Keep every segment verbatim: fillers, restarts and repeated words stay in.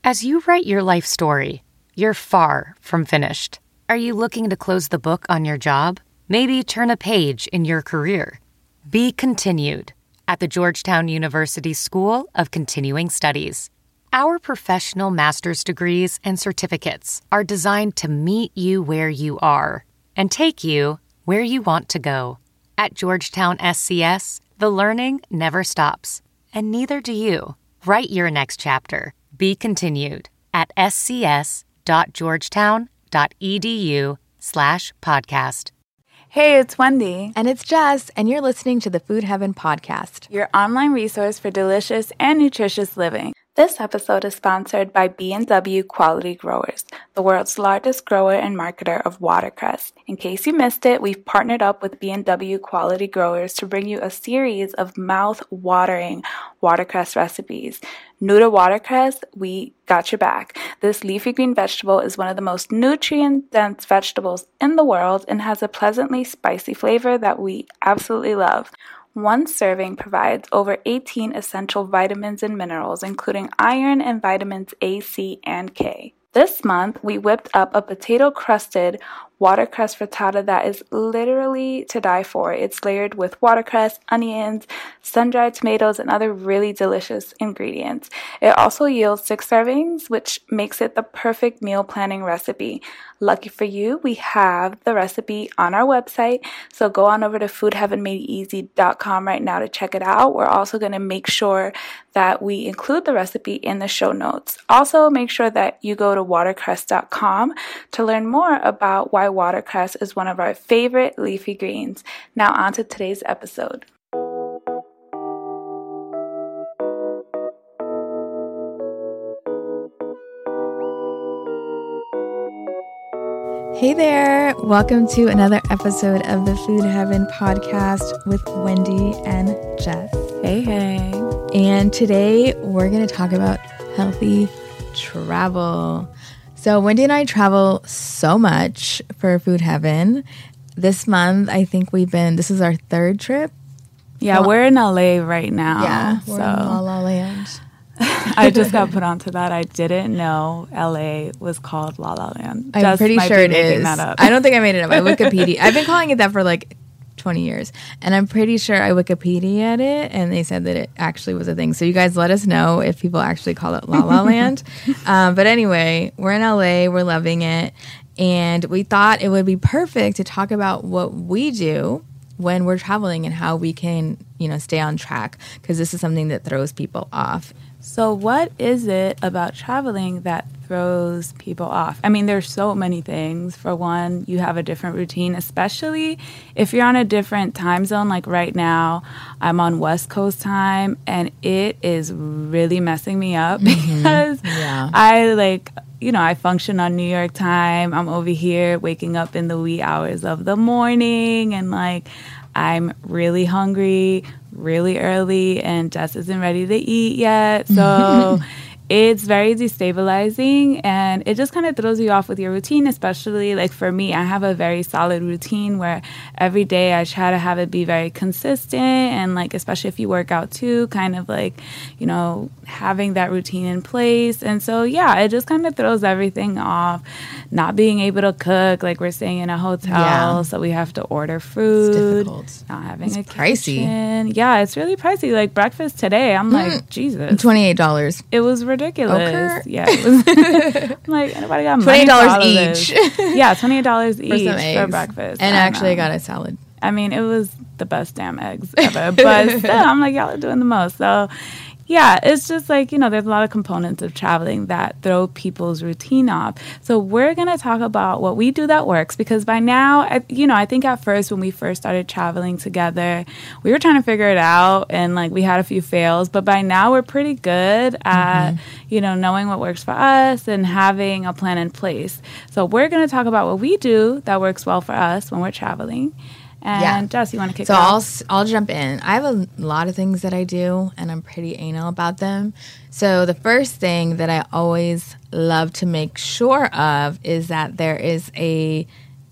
As you write your life story, you're far from finished. Are you looking to close the book on your job? Maybe turn a page in your career? Be continued at the Georgetown University School of Continuing Studies. Our professional master's degrees and certificates are designed to meet you where you are and take you where you want to go. At Georgetown S C S, the learning never stops, and neither do you. Write your next chapter. Be continued at scs.georgetown.edu slash podcast. Hey, it's Wendy. And it's Jess, and you're listening to the Food Heaven Podcast, your online resource for delicious and nutritious living. This episode is sponsored by B and W Quality Growers, the world's largest grower and marketer of watercress. In case you missed it, we've partnered up with B and W Quality Growers to bring you a series of mouth-watering watercress recipes. New to watercress? We got your back. This leafy green vegetable is one of the most nutrient-dense vegetables in the world and has a pleasantly spicy flavor that we absolutely love. One serving provides over eighteen essential vitamins and minerals, including iron and vitamins A, C, and K. This month, we whipped up a potato-crusted watercress frittata that is literally to die for. It's layered with watercress, onions, sun-dried tomatoes, and other really delicious ingredients. It also yields six servings, which makes it the perfect meal planning recipe. Lucky for you, we have the recipe on our website, so go on over to food heaven made easy dot com right now to check it out. We're also going to make sure that we include the recipe in the show notes. Also, make sure that you go to watercress dot com to learn more about why watercress is one of our favorite leafy greens. Now on to today's episode. Hey there! Welcome to another episode of the Food Heaven Podcast with Wendy and Jess. Hey, hey. And today we're going to talk about healthy travel. So Wendy and I travel so much for Food Heaven. This month, I think we've been, this is our third trip. Yeah, well, we're in L A right now. Yeah, we're so. in La La Land. I just got put onto that. I didn't know L A was called La La Land. I'm just pretty sure it is. That up. I don't think I made it up. I Wikipedia. I've been calling it that for like twenty years. And I'm pretty sure I Wikipedia'd it and they said that it actually was a thing. So you guys let us know if people actually call it La La Land. um, but anyway, we're in L A. We're loving it. And we thought it would be perfect to talk about what we do when we're traveling and how we can, you know, stay on track, because this is something that throws people off. So what is it about traveling that throws people off? I mean, there's so many things. For one, you have a different routine, especially if you're on a different time zone. Like right now, I'm on West Coast time, and it is really messing me up mm-hmm. because yeah. I like... You know, I function on New York time. I'm over here waking up in the wee hours of the morning, and like I'm really hungry really early, and Jess isn't ready to eat yet. So it's very destabilizing, and it just kind of throws you off with your routine, especially like for me. I have a very solid routine where every day I try to have it be very consistent, and like especially if you work out too, kind of like, you know, having that routine in place. And so yeah, it just kind of throws everything off. Not being able to cook, like we're staying in a hotel, yeah. so we have to order food. It's difficult. Not having it's a pricey. kitchen. Yeah, it's really pricey. Like breakfast today, I'm mm. like, Jesus, twenty-eight dollars. It was ridiculous. Okay. Yeah, it was I'm like, anybody got money? twenty-eight dollars each. Yeah, twenty-eight dollars each for, for breakfast. And I actually, I know. got a salad. I mean, it was the best damn eggs ever. But still, I'm like, y'all are doing the most. So yeah, it's just like, you know, there's a lot of components of traveling that throw people's routine off. So we're going to talk about what we do that works, because by now, I, you know, I think at first when we first started traveling together, we were trying to figure it out, and like we had a few fails, but by now we're pretty good at, mm-hmm. you know, knowing what works for us and having a plan in place. So we're going to talk about what we do that works well for us when we're traveling. And yeah. Jess, you want to kick so it off? So I'll, I'll jump in. I have a lot of things that I do, and I'm pretty anal about them. So the first thing that I always love to make sure of is that there is a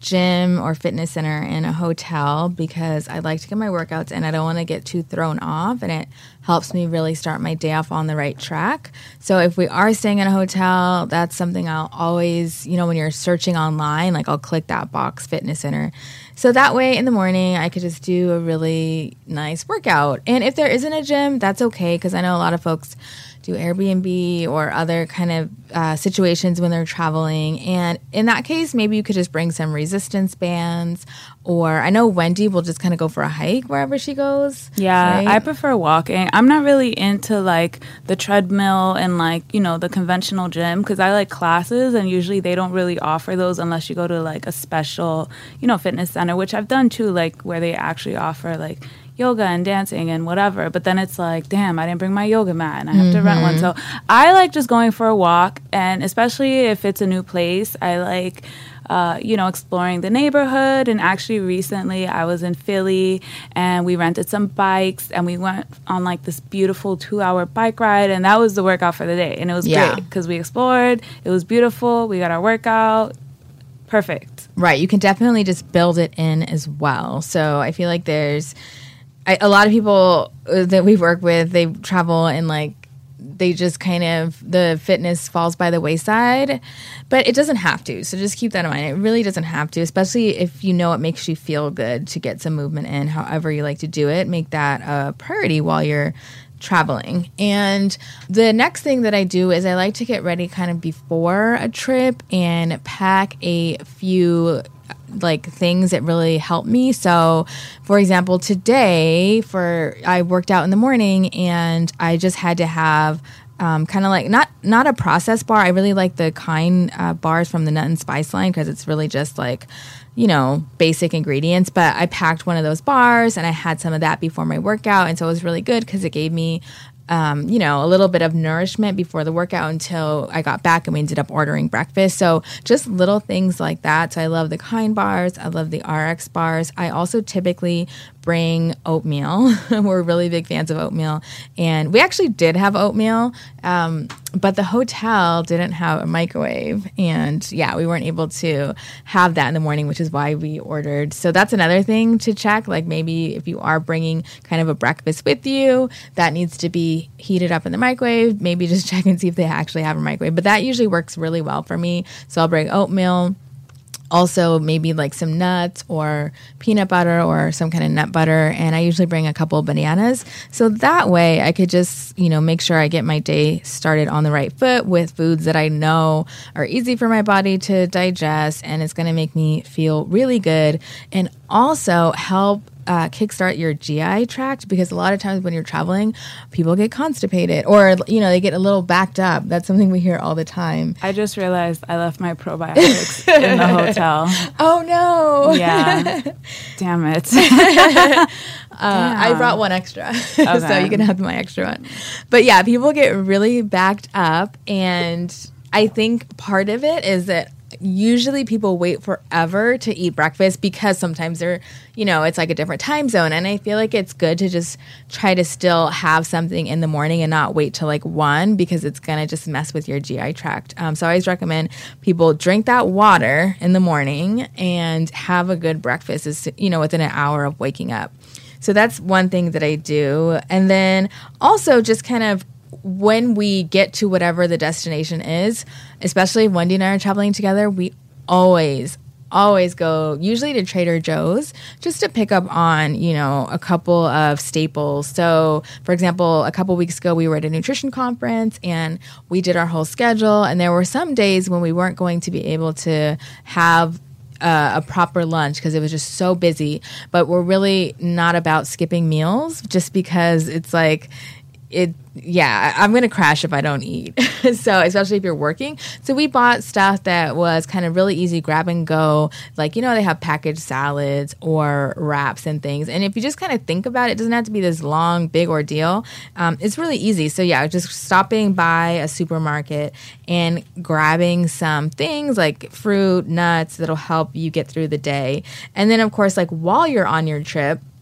gym or fitness center in a hotel because I like to get my workouts in. I don't want to get too thrown off, and it helps me really start my day off on the right track. So if we are staying in a hotel, that's something I'll always, you know, when you're searching online, like I'll click that box, fitness center. So that way in the morning, I could just do a really nice workout. And if there isn't a gym, that's okay, because I know a lot of folks do Airbnb or other kind of uh, situations when they're traveling. And in that case, maybe you could just bring some resistance bands, or I know Wendy will just kind of go for a hike wherever she goes. Yeah, right? I prefer walking. I'm not really into like the treadmill and like, you know, the conventional gym, because I like classes, and usually they don't really offer those unless you go to like a special, you know, fitness center, which I've done too, like where they actually offer like yoga and dancing and whatever. But then it's like, damn, I didn't bring my yoga mat and I have mm-hmm. to rent one. So I like just going for a walk, and especially if it's a new place, I like Uh, you know, exploring the neighborhood. And actually recently I was in Philly and we rented some bikes and we went on like this beautiful two hour bike ride, and that was the workout for the day. And it was yeah. great because we explored. It was beautiful. We got our workout. Perfect. Right. You can definitely just build it in as well. So I feel like there's I, a lot of people that we work with, they travel and like they just kind of, the fitness falls by the wayside, but it doesn't have to. So just keep that in mind. It really doesn't have to, especially if you know it makes you feel good to get some movement in, however you like to do it. Make that a priority while you're traveling. And the next thing that I do is I like to get ready kind of before a trip and pack a few like things that really help me. So for example, today for I worked out in the morning and I just had to have um, kind of like not not a processed bar. I really like the Kind uh, bars from the Nut and Spice line because it's really just like, you know, basic ingredients. But I packed one of those bars and I had some of that before my workout, and so it was really good because it gave me Um, you know, a little bit of nourishment before the workout until I got back and we ended up ordering breakfast. So just little things like that. So I love the Kind bars. I love the R X bars. I also typically bring oatmeal. We're really big fans of oatmeal. And we actually did have oatmeal, um, but the hotel didn't have a microwave. And yeah, we weren't able to have that in the morning, which is why we ordered. So that's another thing to check. Like maybe if you are bringing kind of a breakfast with you, that needs to be heated up in the microwave. Maybe just check and see if they actually have a microwave. But that usually works really well for me. So I'll bring oatmeal. Also, maybe like some nuts or peanut butter or some kind of nut butter. And I usually bring a couple of bananas. So that way I could just, you know, make sure I get my day started on the right foot with foods that I know are easy for my body to digest. And it's going to make me feel really good and also help Uh, kickstart your G I tract, because a lot of times when you're traveling, people get constipated or, you know, they get a little backed up. That's something we hear all the time. I just realized I left my probiotics in the hotel. Oh, no. Yeah. Damn it. uh, Damn. I brought one extra, okay. So you can have my extra one. But yeah, people get really backed up. And I think part of it is that usually people wait forever to eat breakfast because sometimes they're, you know, it's like a different time zone. And I feel like it's good to just try to still have something in the morning and not wait till like one, because it's going to just mess with your G I tract. Um, so I always recommend people drink that water in the morning and have a good breakfast, is, you know, within an hour of waking up. So that's one thing that I do. And then also just kind of when we get to whatever the destination is, especially if Wendy and I are traveling together, we always, always go usually to Trader Joe's just to pick up on, you know, a couple of staples. So, for example, a couple weeks ago, we were at a nutrition conference and we did our whole schedule. And there were some days when we weren't going to be able to have Uh, a proper lunch because it was just so busy. But we're really not about skipping meals just because it's like, it, yeah, I'm going to crash if I don't eat. So especially if you're working. So we bought stuff that was kind of really easy, grab and go. Like, you know, they have packaged salads or wraps and things. And if you just kind of think about it, it doesn't have to be this long, big ordeal. Um, it's really easy. So yeah, just stopping by a supermarket and grabbing some things like fruit, nuts that'll help you get through the day. And then of course, like while you're on your trip,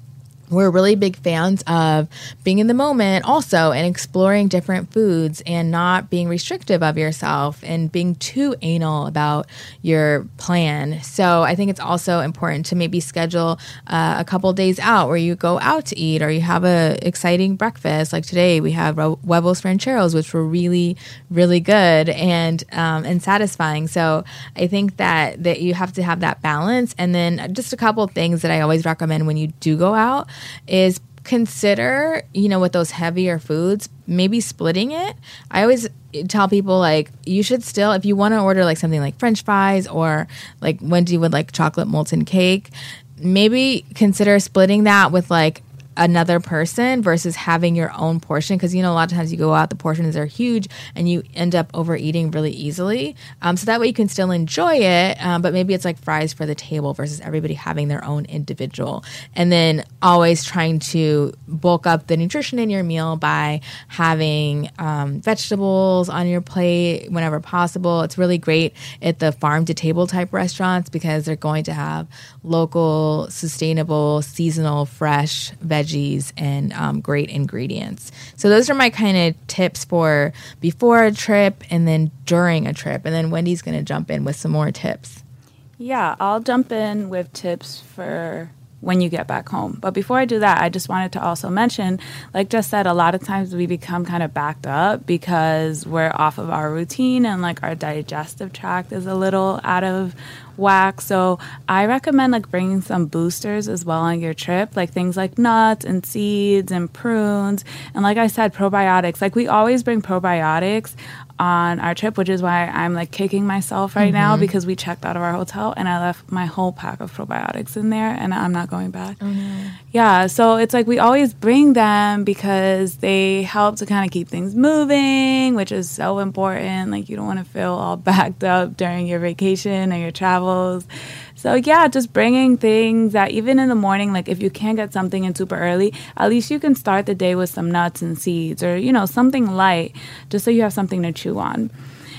we're really big fans of being in the moment also and exploring different foods and not being restrictive of yourself and being too anal about your plan. So I think it's also important to maybe schedule uh, a couple days out where you go out to eat or you have a exciting breakfast. Like today we have huevos rancheros, which were really, really good and um, and satisfying. So I think that, that you have to have that balance. And then just a couple of things that I always recommend when you do go out is consider, you know, with those heavier foods, maybe splitting it. I always tell people, like, you should still, if you want to order like something like French fries or like Wendy would like chocolate molten cake, maybe consider splitting that with like another person versus having your own portion, because you know a lot of times you go out, the portions are huge and you end up overeating really easily. Um, so that way you can still enjoy it, um, but maybe it's like fries for the table versus everybody having their own individual. And then always trying to bulk up the nutrition in your meal by having um, vegetables on your plate whenever possible. It's really great at the farm to table type restaurants because they're going to have local, sustainable, seasonal, fresh veggies and um, great ingredients. So those are my kind of tips for before a trip and then during a trip. And then Wendy's going to jump in with some more tips. Yeah, I'll jump in with tips for when you get back home. But before I do that, I just wanted to also mention, like Jess said, a lot of times we become kind of backed up because we're off of our routine and like our digestive tract is a little out of whack. So I recommend like bringing some boosters as well on your trip, like things like nuts and seeds and prunes. And like I said, probiotics. Like we always bring probiotics on our trip, which is why I'm like kicking myself right mm-hmm. now because we checked out of our hotel and I left my whole pack of probiotics in there and I'm not going back. Oh, no. Yeah, so it's like we always bring them because they help to kind of keep things moving, which is so important. Like you don't want to feel all backed up during your vacation or your travels. So yeah, just bringing things that even in the morning, like if you can't get something in super early, at least you can start the day with some nuts and seeds or, you know, something light just so you have something to chew on.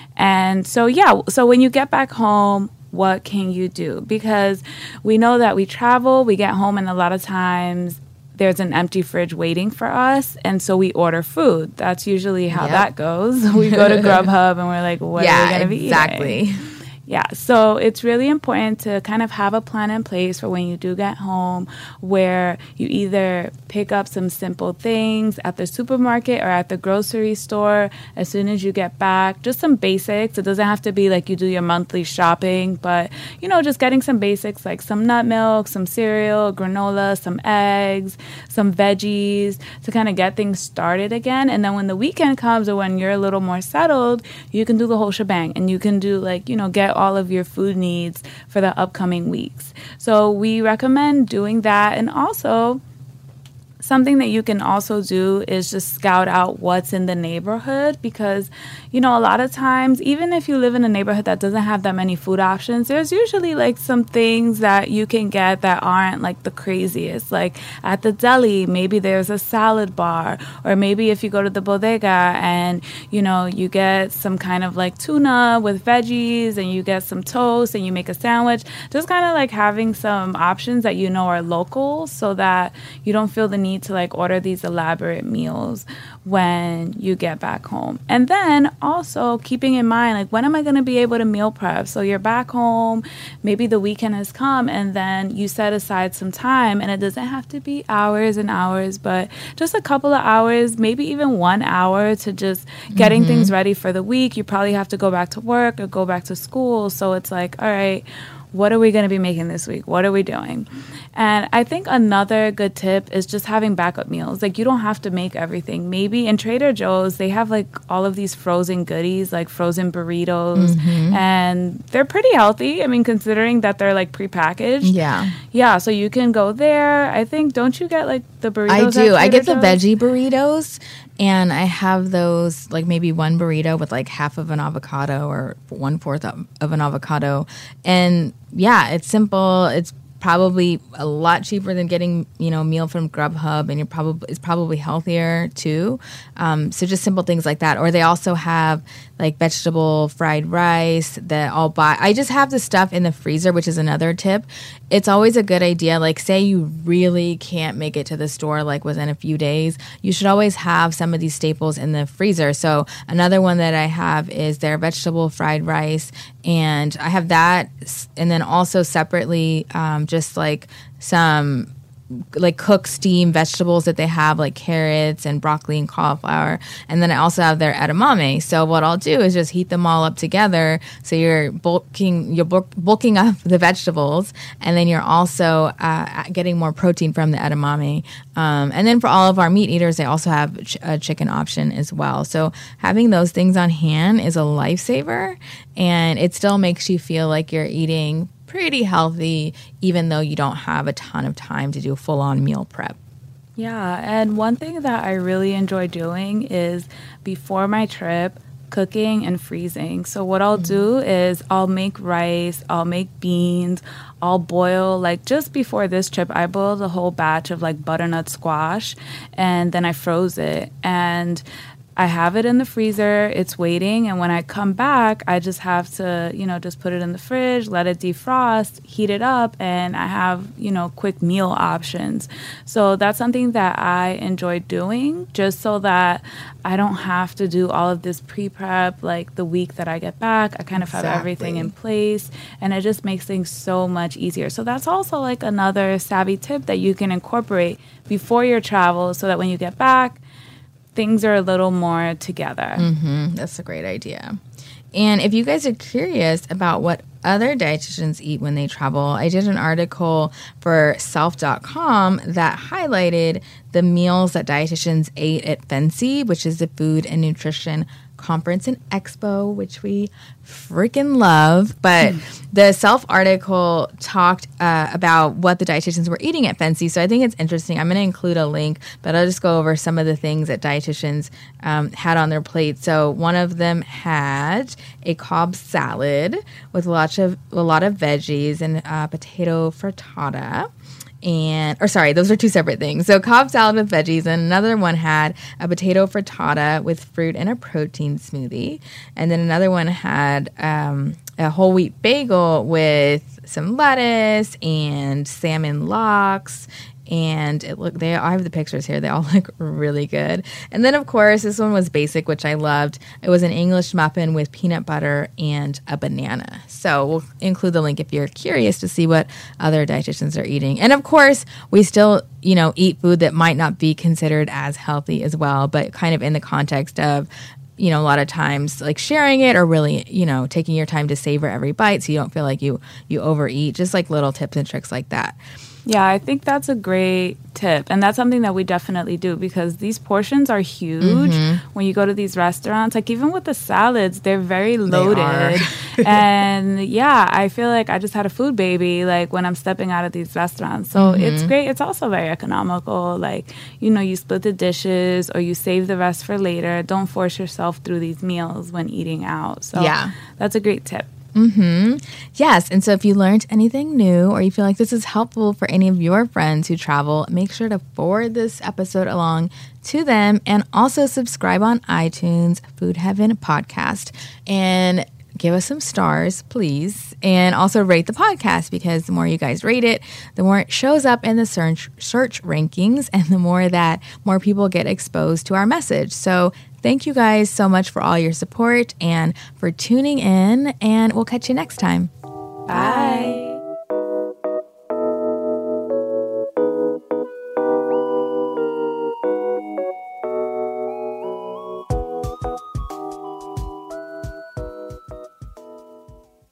And so, yeah, so when you get back home, what can you do? Because we know that we travel, we get home, and a lot of times there's an empty fridge waiting for us, and so we order food. That's usually how yep. that goes. We go to Grubhub, and we're like, what yeah, are we going to be exactly. eating? Yeah, so it's really important to kind of have a plan in place for when you do get home where you either pick up some simple things at the supermarket or at the grocery store as soon as you get back. Just some basics. It doesn't have to be like you do your monthly shopping, but, you know, just getting some basics like some nut milk, some cereal, granola, some eggs, some veggies to kind of get things started again. And then when the weekend comes or when you're a little more settled, you can do the whole shebang and you can do like, you know, get all of your food needs for the upcoming weeks. So we recommend doing that. And also something that you can also do is just scout out what's in the neighborhood because, you know, a lot of times, even if you live in a neighborhood that doesn't have that many food options, there's usually like some things that you can get that aren't like the craziest. Like at the deli, maybe there's a salad bar, or maybe if you go to the bodega and, you know, you get some kind of like tuna with veggies and you get some toast and you make a sandwich, just kind of like having some options that you know are local so that you don't feel the need to like order these elaborate meals when you get back home. And then also keeping in mind, like, when am I going to be able to meal prep? So you're back home, maybe the weekend has come, and then you set aside some time, and it doesn't have to be hours and hours, but just a couple of hours, maybe even one hour to just getting mm-hmm. things ready for the week. You probably have to go back to work or go back to school. So it's like, all right, what are we going to be making this week? What are we doing? And I think another good tip is just having backup meals. Like, you don't have to make everything. Maybe in Trader Joe's, they have like all of these frozen goodies, like frozen burritos, mm-hmm. and they're pretty healthy. I mean, considering that they're like prepackaged. Yeah. Yeah. So you can go there. I think, don't you get like the burritos? I do. I get the Joe's? veggie burritos. And I have those, like maybe one burrito with like half of an avocado or one fourth of, of an avocado. And yeah, it's simple. It's probably a lot cheaper than getting, you know, meal from Grubhub, and you're probably it's probably healthier too. Um, so just simple things like that. Or they also have like vegetable fried rice that I'll buy. I just have the stuff in the freezer, which is another tip. It's always a good idea. Like, say you really can't make it to the store like within a few days, you should always have some of these staples in the freezer. So another one that I have is their vegetable fried rice, and I have that, and then also separately um, just like some like cooked steamed vegetables that they have, like carrots and broccoli and cauliflower. And then I also have their edamame. So what I'll do is just heat them all up together. So you're bulking, you're bulk, bulking up the vegetables, and then you're also uh, getting more protein from the edamame. Um, and then for all of our meat eaters, they also have ch- a chicken option as well. So having those things on hand is a lifesaver, and it still makes you feel like you're eating pretty healthy, even though you don't have a ton of time to do full-on meal prep. Yeah, and one thing that I really enjoy doing is before my trip, cooking and freezing. So what I'll do is I'll make rice, I'll make beans, I'll boil, like just before this trip, I boiled a whole batch of like butternut squash, and then I froze it. And I have it in the freezer, it's waiting, and when I come back, I just have to, you know, just put it in the fridge, let it defrost, heat it up, and I have, you know, quick meal options. So that's something that I enjoy doing, just so that I don't have to do all of this pre-prep like the week that I get back. I kind of have Exactly. everything in place, and it just makes things so much easier. So that's also like another savvy tip that you can incorporate before your travel, so that when you get back, things are a little more together. Mm-hmm. That's a great idea. And if you guys are curious about what other dietitians eat when they travel, I did an article for self dot com that highlighted the meals that dietitians ate at FNCE, which is the Food and Nutrition Conference and Expo, which we freaking love. But the Self article talked uh, about what the dietitians were eating at FNCE. So I think it's interesting. I'm going to include a link, but I'll just go over some of the things that dietitians um, had on their plate. So one of them had a Cobb salad with lots of a lot of veggies and uh, potato frittata. And, or sorry, those are two separate things. So Cobb salad with veggies, and another one had a potato frittata with fruit and a protein smoothie. And then another one had um, a whole wheat bagel with some lettuce and salmon lox. And it look, they I have the pictures here. They all look really good. And then, of course, this one was basic, which I loved. It was an English muffin with peanut butter and a banana. So we'll include the link if you're curious to see what other dietitians are eating. And of course, we still, you know, eat food that might not be considered as healthy as well, but kind of in the context of, you know, a lot of times like sharing it, or really, you know, taking your time to savor every bite so you don't feel like you you overeat. Just like little tips and tricks like that. Yeah, I think that's a great tip. And that's something that we definitely do, because these portions are huge. Mm-hmm. When you go to these restaurants, like even with the salads, they're very loaded. They and yeah, I feel like I just had a food baby, like when I'm stepping out of these restaurants. So mm-hmm. it's great. It's also very economical. Like, you know, you split the dishes or you save the rest for later. Don't force yourself through these meals when eating out. So yeah, that's a great tip. Mm-hmm. Yes. And so if you learned anything new, or you feel like this is helpful for any of your friends who travel, make sure to forward this episode along to them, and also subscribe on iTunes, Food Heaven Podcast, and give us some stars, please. And also rate the podcast, because the more you guys rate it, the more it shows up in the search search rankings, and the more that more people get exposed to our message. So thank you guys so much for all your support and for tuning in, and we'll catch you next time. Bye.